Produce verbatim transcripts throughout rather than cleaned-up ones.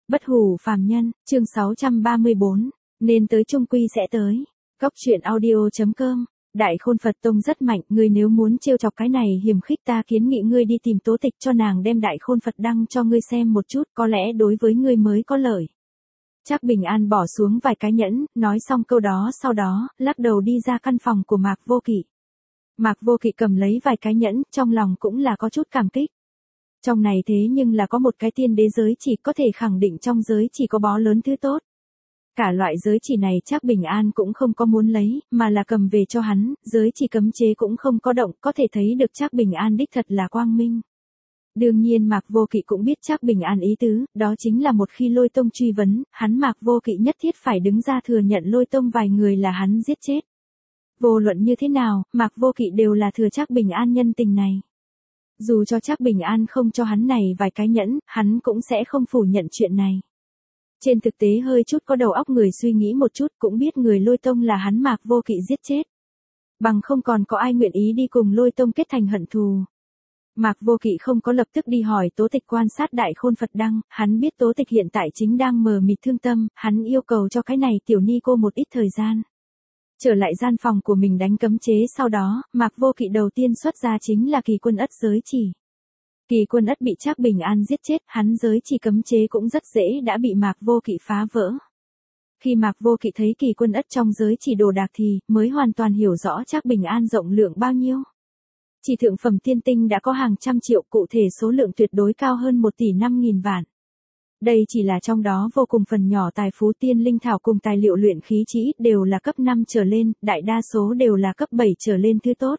Bất hủ phàm nhân, chương sáu trăm ba mươi bốn, nên tới chung quy sẽ tới. Góc truyện audio.com, Đại Khôn Phật Tông rất mạnh, ngươi nếu muốn trêu chọc cái này hiềm khích ta kiến nghị ngươi đi tìm Tố Tịch cho nàng đem Đại Khôn Phật đăng cho ngươi xem một chút, có lẽ đối với ngươi mới có lợi. Trác Bình An bỏ xuống vài cái nhẫn, nói xong câu đó sau đó, lắc đầu đi ra căn phòng của Mạc Vô Kỵ. Mạc Vô Kỵ cầm lấy vài cái nhẫn, trong lòng cũng là có chút cảm kích. Trong này thế nhưng là có một cái tiên đế giới chỉ, có thể khẳng định trong giới chỉ có bó lớn thứ tốt. Cả loại giới chỉ này Trác Bình An cũng không có muốn lấy, mà là cầm về cho hắn, giới chỉ cấm chế cũng không có động, có thể thấy được Trác Bình An đích thật là quang minh. Đương nhiên Mạc Vô Kỵ cũng biết Trác Bình An ý tứ, đó chính là một khi Lôi Tông truy vấn, hắn Mạc Vô Kỵ nhất thiết phải đứng ra thừa nhận Lôi Tông vài người là hắn giết chết. Vô luận như thế nào, Mạc Vô Kỵ đều là thừa Trác Bình An nhân tình này. Dù cho Trác Bình An không cho hắn này vài cái nhẫn, hắn cũng sẽ không phủ nhận chuyện này. Trên thực tế hơi chút có đầu óc người suy nghĩ một chút cũng biết người Lôi Tông là hắn Mạc Vô Kỵ giết chết. Bằng không còn có ai nguyện ý đi cùng Lôi Tông kết thành hận thù. Mạc Vô Kỵ không có lập tức đi hỏi Tố Tịch quan sát Đại Khôn Phật đăng, hắn biết Tố Tịch hiện tại chính đang mờ mịt thương tâm, hắn yêu cầu cho cái này tiểu ni cô một ít thời gian. Trở lại gian phòng của mình đánh cấm chế sau đó, Mạc Vô Kỵ đầu tiên xuất ra chính là Kỳ Quân Ất giới chỉ. Kỳ Quân Ất bị Trác Bình An giết chết, hắn giới chỉ cấm chế cũng rất dễ đã bị Mạc Vô Kỵ phá vỡ. Khi Mạc Vô Kỵ thấy Kỳ Quân Ất trong giới chỉ đồ đạc thì mới hoàn toàn hiểu rõ Trác Bình An rộng lượng bao nhiêu. Chỉ thượng phẩm tiên tinh đã có hàng trăm triệu, cụ thể số lượng tuyệt đối cao hơn một tỷ năm nghìn vạn. Đây chỉ là trong đó vô cùng phần nhỏ tài phú tiên linh thảo cùng tài liệu luyện khí chỉ ít đều là cấp năm trở lên, đại đa số đều là cấp bảy trở lên thứ tốt.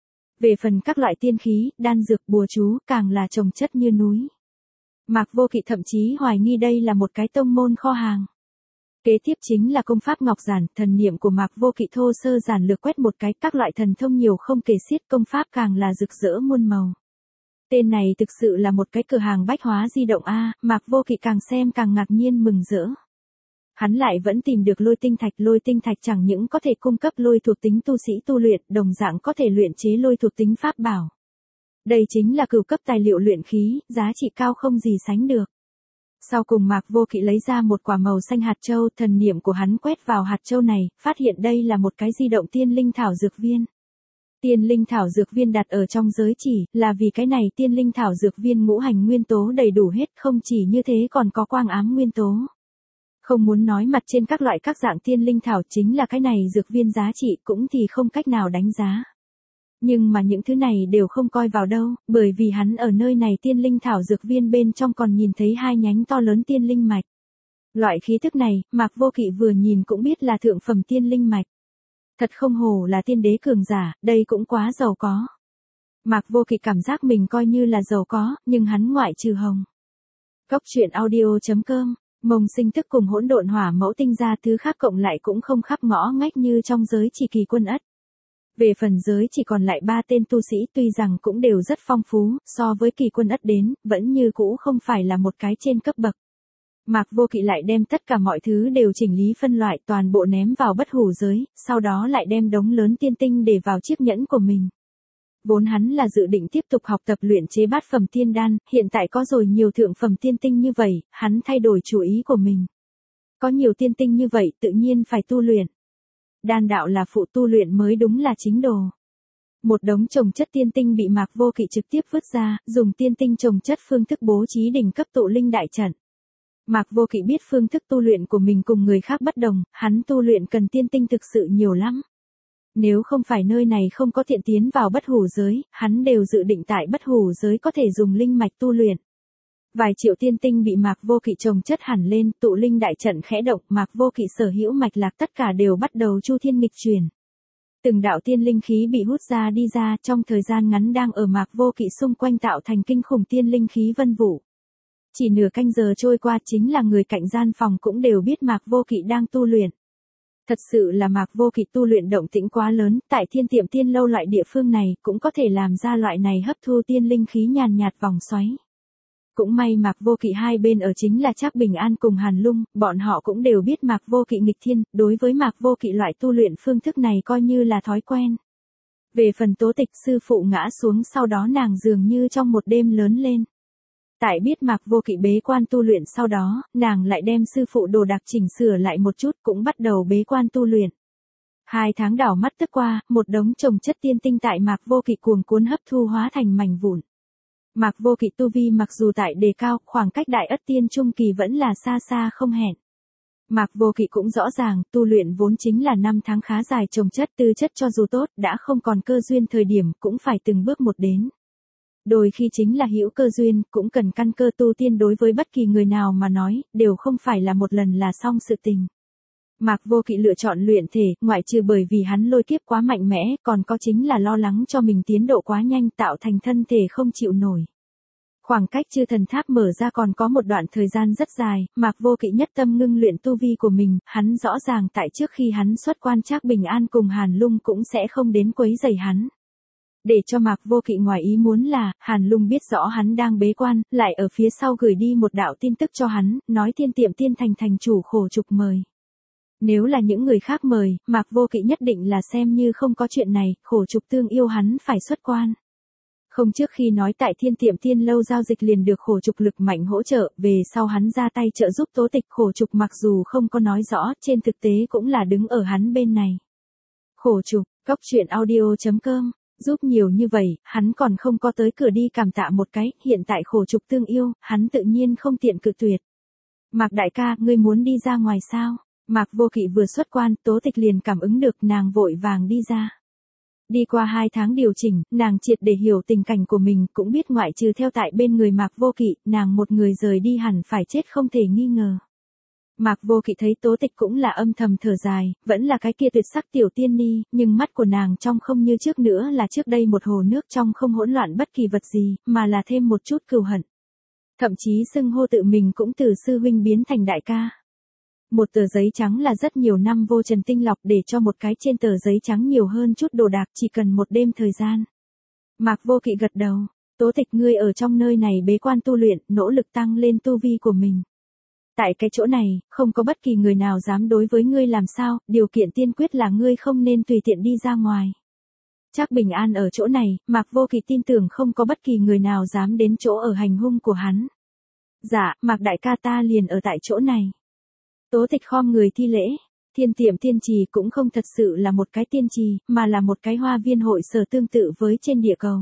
Về phần các loại tiên khí, đan dược, bùa chú, càng là chồng chất như núi. Mạc Vô Kỵ thậm chí hoài nghi đây là một cái tông môn kho hàng. Kế tiếp chính là công pháp ngọc giản, thần niệm của Mạc Vô Kỵ thô sơ giản lược quét một cái, các loại thần thông nhiều không kể xiết, công pháp càng là rực rỡ muôn màu. Tên này thực sự là một cái cửa hàng bách hóa di động a, Mạc Vô Kỵ càng xem càng ngạc nhiên mừng rỡ. Hắn lại vẫn tìm được lôi tinh thạch, lôi tinh thạch chẳng những có thể cung cấp lôi thuộc tính tu sĩ tu luyện, đồng dạng có thể luyện chế lôi thuộc tính pháp bảo. Đây chính là cửu cấp tài liệu luyện khí, giá trị cao không gì sánh được. Sau cùng Mạc Vô Kỵ lấy ra một quả màu xanh hạt châu, thần niệm của hắn quét vào hạt châu này, phát hiện đây là một cái di động tiên linh thảo dược viên. Tiên linh thảo dược viên đặt ở trong giới chỉ, là vì cái này tiên linh thảo dược viên ngũ hành nguyên tố đầy đủ hết, không chỉ như thế còn có quang ám nguyên tố. Không muốn nói mặt trên các loại các dạng tiên linh thảo chính là cái này dược viên giá trị cũng thì không cách nào đánh giá. Nhưng mà những thứ này đều không coi vào đâu, bởi vì hắn ở nơi này tiên linh thảo dược viên bên trong còn nhìn thấy hai nhánh to lớn tiên linh mạch. Loại khí thức này, Mạc Vô Kỵ vừa nhìn cũng biết là thượng phẩm tiên linh mạch. Thật không hổ là tiên đế cường giả, đây cũng quá giàu có. Mạc Vô Kỵ cảm giác mình coi như là giàu có, nhưng hắn ngoại trừ hồng. Góc truyện audio.com, Mông Sinh Thức cùng Hỗn Độn Hỏa Mẫu tinh ra thứ khác cộng lại cũng không khắp ngõ ngách như trong giới chỉ Kỳ Quân Ất. Về phần giới chỉ còn lại ba tên tu sĩ tuy rằng cũng đều rất phong phú, so với Kỳ Quân Ất đến, vẫn như cũ không phải là một cái trên cấp bậc. Mạc Vô Kỵ lại đem tất cả mọi thứ đều chỉnh lý phân loại toàn bộ ném vào bất hủ giới, sau đó lại đem đống lớn tiên tinh để vào chiếc nhẫn của mình. Vốn hắn là dự định tiếp tục học tập luyện chế bát phẩm tiên đan, hiện tại có rồi nhiều thượng phẩm tiên tinh như vậy, hắn thay đổi chủ ý của mình. Có nhiều tiên tinh như vậy tự nhiên phải tu luyện. Đan đạo là phụ, tu luyện mới đúng là chính đồ. Một đống trồng chất tiên tinh bị Mạc Vô Kỵ trực tiếp vứt ra, dùng tiên tinh trồng chất phương thức bố trí đỉnh cấp tụ linh đại trận. Mạc Vô Kỵ biết phương thức tu luyện của mình cùng người khác bất đồng, hắn tu luyện cần tiên tinh thực sự nhiều lắm. Nếu không phải nơi này không có thiện tiến vào bất hủ giới, hắn đều dự định tại bất hủ giới có thể dùng linh mạch tu luyện. Vài triệu tiên tinh bị Mạc Vô Kỵ trồng chất hẳn lên, tụ linh đại trận khẽ động, Mạc Vô Kỵ sở hữu mạch lạc tất cả đều bắt đầu chu thiên nghịch chuyển. Từng đạo tiên linh khí bị hút ra đi ra, trong thời gian ngắn đang ở Mạc Vô Kỵ xung quanh tạo thành kinh khủng tiên linh khí vân vũ. Chỉ nửa canh giờ trôi qua chính là người cạnh gian phòng cũng đều biết Mạc Vô Kỵ đang tu luyện. Thật sự là Mạc Vô Kỵ tu luyện động tĩnh quá lớn, tại Thiên Tiệm Tiên Lâu loại địa phương này cũng có thể làm ra loại này hấp thu tiên linh khí nhàn nhạt vòng xoáy. Cũng may Mạc Vô Kỵ hai bên ở chính là Trác Bình An cùng Hàn Lung, bọn họ cũng đều biết Mạc Vô Kỵ nghịch thiên, đối với Mạc Vô Kỵ loại tu luyện phương thức này coi như là thói quen. Về phần Tố Tịch, sư phụ ngã xuống sau đó nàng dường như trong một đêm lớn lên. Tại biết Mạc Vô Kỵ bế quan tu luyện sau đó, nàng lại đem sư phụ đồ đạc chỉnh sửa lại một chút cũng bắt đầu bế quan tu luyện. Hai tháng đảo mắt tức qua, một đống chồng chất tiên tinh tại Mạc Vô Kỵ cuồng cuốn hấp thu hóa thành mảnh vụn. Mạc Vô Kỵ tu vi mặc dù tại đề cao, khoảng cách đại ất tiên trung kỳ vẫn là xa xa không hẹn. Mạc Vô Kỵ cũng rõ ràng, tu luyện vốn chính là năm tháng khá dài chồng chất, tư chất cho dù tốt, đã không còn cơ duyên thời điểm, cũng phải từng bước một đến. Đôi khi chính là hữu cơ duyên, cũng cần căn cơ tu tiên, đối với bất kỳ người nào mà nói, đều không phải là một lần là xong sự tình. Mạc Vô Kỵ lựa chọn luyện thể, ngoại trừ bởi vì hắn lôi kiếp quá mạnh mẽ, còn có chính là lo lắng cho mình tiến độ quá nhanh, tạo thành thân thể không chịu nổi. Khoảng cách chư thần tháp mở ra còn có một đoạn thời gian rất dài, Mạc Vô Kỵ nhất tâm ngưng luyện tu vi của mình, hắn rõ ràng tại trước khi hắn xuất quan Trác Bình An cùng Hàn Lung cũng sẽ không đến quấy rầy hắn. Để cho Mạc Vô Kỵ ngoài ý muốn là, Hàn Lung biết rõ hắn đang bế quan, lại ở phía sau gửi đi một đạo tin tức cho hắn, nói Thiên Tiệm Tiên Thành thành chủ khổ trục mời. Nếu là những người khác mời, Mạc Vô Kỵ nhất định là xem như không có chuyện này, khổ trục tương yêu hắn phải xuất quan. Không, trước khi nói tại Thiên Tiệm Tiên lâu giao dịch liền được khổ trục lực mạnh hỗ trợ, về sau hắn ra tay trợ giúp Tố Tịch, khổ trục mặc dù không có nói rõ, trên thực tế cũng là đứng ở hắn bên này. Khổ trục, Cốc Truyện Audio chấm com, giúp nhiều như vậy, hắn còn không có tới cửa đi cảm tạ một cái, hiện tại khổ trục tương yêu, hắn tự nhiên không tiện cự tuyệt. Mạc đại ca, ngươi muốn đi ra ngoài sao? Mạc Vô Kỵ vừa xuất quan, Tố Tịch liền cảm ứng được, nàng vội vàng đi ra. Đi qua hai tháng điều chỉnh, nàng triệt để hiểu tình cảnh của mình, cũng biết ngoại trừ theo tại bên người Mạc Vô Kỵ, nàng một người rời đi hẳn phải chết không thể nghi ngờ. Mạc Vô Kỵ thấy Tố Tịch cũng là âm thầm thở dài, vẫn là cái kia tuyệt sắc tiểu tiên ni, nhưng mắt của nàng trong không như trước nữa là trước đây một hồ nước trong không hỗn loạn bất kỳ vật gì, mà là thêm một chút cừu hận. Thậm chí xưng hô tự mình cũng từ sư huynh biến thành đại ca. Một tờ giấy trắng là rất nhiều năm vô trần tinh lọc, để cho một cái trên tờ giấy trắng nhiều hơn chút đồ đạc, chỉ cần một đêm thời gian. Mạc Vô Kỵ gật đầu, Tố Tịch, ngươi ở trong nơi này bế quan tu luyện, nỗ lực tăng lên tu vi của mình. Tại cái chỗ này, không có bất kỳ người nào dám đối với ngươi làm sao, điều kiện tiên quyết là ngươi không nên tùy tiện đi ra ngoài. Trác Bình An ở chỗ này, Mạc Vô Kỵ tin tưởng không có bất kỳ người nào dám đến chỗ ở hành hung của hắn. Dạ, Mạc đại ca, ta liền ở tại chỗ này. Tố Tịch khom người thi lễ. Thiên Tiệm Tiên Trì cũng không thật sự là một cái tiên trì, mà là một cái hoa viên hội sở tương tự với trên địa cầu.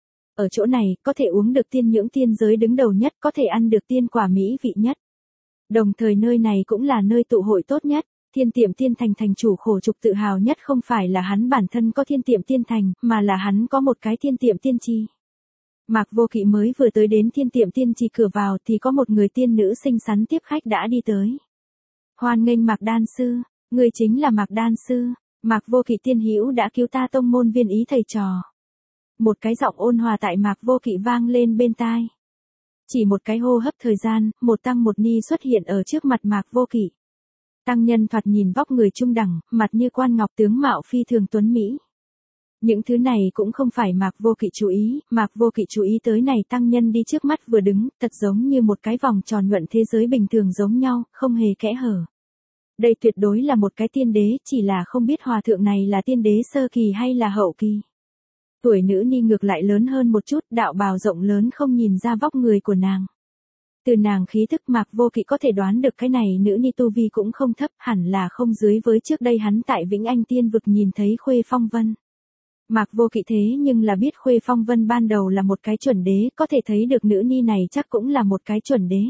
Ở chỗ này, có thể uống được tiên nhưỡng tiên giới đứng đầu nhất, có thể ăn được tiên quả mỹ vị nhất. Đồng thời nơi này cũng là nơi tụ hội tốt nhất. Thiên Tiệm Tiên Thành thành chủ khổ trục tự hào nhất không phải là hắn bản thân có Thiên Tiệm Tiên Thành, mà là hắn có một cái Thiên Tiệm Tiên Trì. Mạc Vô Kỵ mới vừa tới đến Thiên Tiệm Tiên Trì cửa vào thì có một người tiên nữ xinh xắn tiếp khách đã đi tới. Hoan nghênh Mạc đan sư, người chính là Mạc đan sư, Mạc Vô Kỵ tiên hữu đã cứu ta tông môn viên ý thầy trò. Một cái giọng ôn hòa tại Mạc Vô Kỵ vang lên bên tai. Chỉ một cái hô hấp thời gian, một tăng một ni xuất hiện ở trước mặt Mạc Vô Kỵ. Tăng nhân thoạt nhìn vóc người trung đẳng, mặt như quan ngọc, tướng mạo phi thường tuấn mỹ. Những thứ này cũng không phải Mạc Vô Kỵ chú ý, Mạc Vô Kỵ chú ý tới này tăng nhân đi trước mắt vừa đứng, thật giống như một cái vòng tròn nhuận thế giới bình thường giống nhau, không hề kẽ hở. Đây tuyệt đối là một cái tiên đế, chỉ là không biết hòa thượng này là tiên đế sơ kỳ hay là hậu kỳ. Tuổi nữ ni ngược lại lớn hơn một chút, đạo bào rộng lớn không nhìn ra vóc người của nàng. Từ nàng khí thức Mạc Vô Kỵ có thể đoán được cái này nữ ni tu vi cũng không thấp, hẳn là không dưới với trước đây hắn tại Vĩnh Anh Tiên Vực nhìn thấy Khuê Phong Vân. Mạc Vô Kỵ thế nhưng là biết Khuê Phong Vân ban đầu là một cái chuẩn đế, có thể thấy được nữ ni này chắc cũng là một cái chuẩn đế.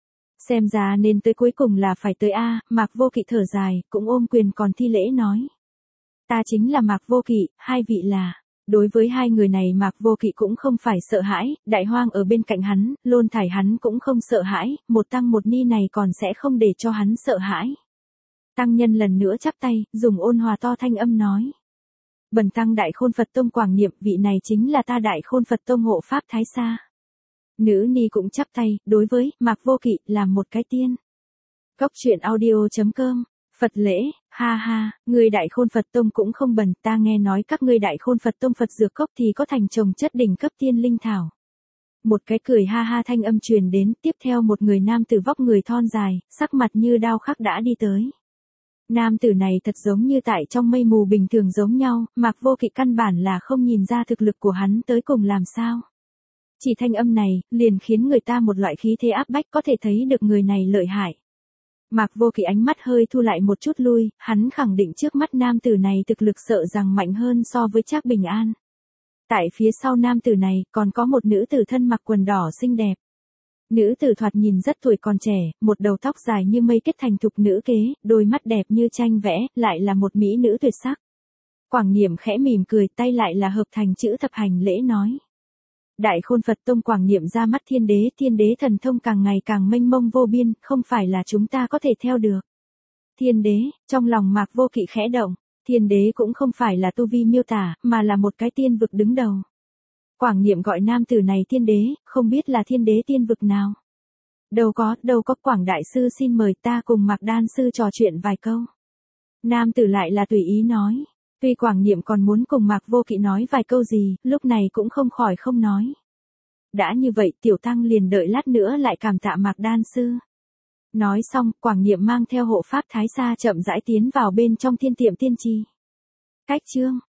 Xem ra nên tới cuối cùng là phải tới A, Mạc Vô Kỵ thở dài, cũng ôm quyền còn thi lễ nói. Ta chính là Mạc Vô Kỵ, hai vị là. Đối với hai người này Mạc Vô Kỵ cũng không phải sợ hãi, Đại Hoang ở bên cạnh hắn, Lôn Thải hắn cũng không sợ hãi, một tăng một ni này còn sẽ không để cho hắn sợ hãi. Tăng nhân lần nữa chắp tay, dùng ôn hòa to thanh âm nói. Bần tăng Đại Khôn Phật Tông Quảng Niệm, vị này chính là ta Đại Khôn Phật Tông hộ pháp Thái Sa. Nữ ni cũng chắp tay, đối với Mạc Vô Kỵ làm một cái tiên. Cốc Truyện Audio chấm com, Phật lễ, ha ha, người Đại Khôn Phật Tông cũng không bần, ta nghe nói các ngươi Đại Khôn Phật Tông Phật dược cốc thì có thành trồng chất đỉnh cấp tiên linh thảo. Một cái cười ha ha thanh âm truyền đến, tiếp theo một người nam tử vóc người thon dài, sắc mặt như đao khắc đã đi tới. Nam tử này thật giống như tại trong mây mù bình thường giống nhau, Mạc Vô Kỵ căn bản là không nhìn ra thực lực của hắn tới cùng làm sao. Chỉ thanh âm này, liền khiến người ta một loại khí thế áp bách có thể thấy được người này lợi hại. Mạc Vô Kỵ ánh mắt hơi thu lại một chút lui, hắn khẳng định trước mắt nam tử này thực lực sợ rằng mạnh hơn so với Trác Bình An. Tại phía sau nam tử này còn có một nữ tử thân mặc quần đỏ xinh đẹp. Nữ tử thoạt nhìn rất tuổi còn trẻ, một đầu tóc dài như mây kết thành thục nữ kế, đôi mắt đẹp như tranh vẽ, lại là một mỹ nữ tuyệt sắc. Quảng Niệm khẽ mỉm cười, tay lại là hợp thành chữ thập hành lễ nói. Đại Khôn Phật Tông Quảng Niệm ra mắt thiên đế, thiên đế thần thông càng ngày càng mênh mông vô biên, không phải là chúng ta có thể theo được. Thiên đế, trong lòng Mạc Vô Kỵ khẽ động, thiên đế cũng không phải là tu vi miêu tả, mà là một cái tiên vực đứng đầu. Quảng Niệm gọi nam tử này thiên đế, không biết là thiên đế tiên vực nào. Đâu có, đâu có, Quảng Đại Sư xin mời ta cùng Mạc Đan Sư trò chuyện vài câu. Nam tử lại là tùy ý nói. Tuy Quảng Niệm còn muốn cùng Mạc Vô Kỵ nói vài câu gì, lúc này cũng không khỏi không nói. Đã như vậy tiểu tăng liền đợi lát nữa lại cảm tạ Mạc Đan Sư. Nói xong, Quảng Niệm mang theo hộ pháp Thái Sa chậm rãi tiến vào bên trong thiên tiệm tiên trì. Cách chương